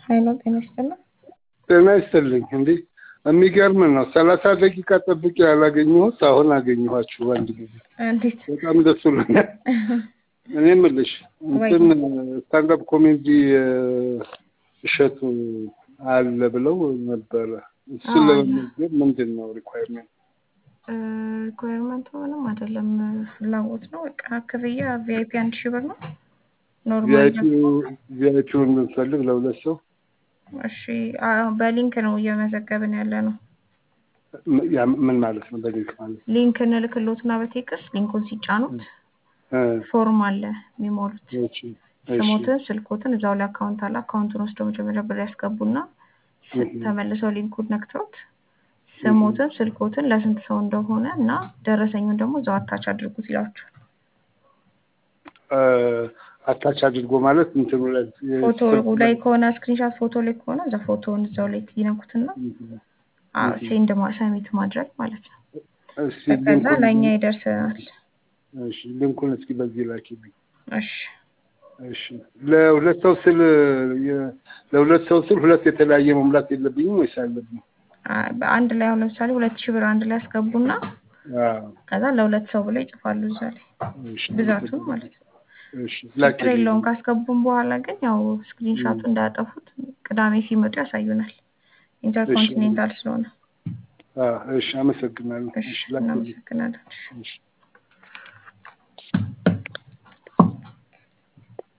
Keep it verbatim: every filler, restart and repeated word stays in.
ኃይሎ ጤና ይስጥልኝ። ጤና ይስጥልኝ። እንዴ የሚገርም ነው። ሰላሳ ደቂቃ ጠብቄ ያላገኘሁት አሁን አገኘኋችሁ አንድ ጊዜ። እንዴት? በጣም ደስ ብሎኛል። እኔ የምልሽ እንትን ስታንዳፕ ኮሜዲ እሸቱ አለ ብለው ነበረ። እሱ ለመመዝገብ ምንድን ነው ሪኳየርመንት? ሪኳየርመንቱ ምንም አይደለም፣ ፍላጎት ነው። በቃ ክፍያ ቪአይፒ አንድ ሺህ ብር ነው። ኖርማል ቪአይፒውን ብንፈልግ ለሁለት ሰው እሺ፣ በሊንክ ነው እየመዘገብን ያለ ነው። ምን ማለት ነው በሊንክ ማለት? ሊንክ እንልክሎትና በቴክስት ሊንኩን ሲጫኑት ፎርም አለ የሚሞሉት። እሺ፣ ስሞትን ስልኮትን እዛው ላይ አካውንት አለ። አካውንቱን ወስደው መጀመሪያ ብር ያስገቡና ተመልሰው ሊንኩን ነክተውት ስሞትን ስልኮትን ለስንት ሰው እንደሆነ እና ደረሰኙን ደግሞ እዛው አታች አድርጉት ይላችኋል። አታች አድርጎ ማለት እንትኑ ላይ ፎቶ ላይ ከሆነ ስክሪንሾት ፎቶ ላይ ከሆነ እዛ ፎቶውን እዛው ላይ ይነኩትና አዎ ሴንድ ማሰሚት ማድረግ ማለት ነው። እሺ ከዛ ለኛ ይደርሰናል። እሺ ሊንኩን እስኪ በዚህ ላኪልኝ። እሺ እሺ ለሁለት ሰው ስል ለሁለት ሰው ስል ሁለት የተለያየ መሙላት የለብኝም ወይስ አለብኝ? በአንድ ላይ አሁን ለምሳሌ ሁለት ሺህ ብር አንድ ላይ ያስገቡና አዎ ከዛ ለሁለት ሰው ብለው ይጽፋሉ እዛ ላይ ብዛቱን ማለት ነው። እሺ ላኪልኝ። ካስገቡን በኋላ ግን ያው ስክሪንሾቱ እንዳያጠፉት ቅዳሜ ሲመጡ ያሳዩናል። ኢንተርኮንቲኔንታል ስለሆነ። አዎ እሺ አመሰግናለሁ። እሺ አመሰግናለሁ። እሺ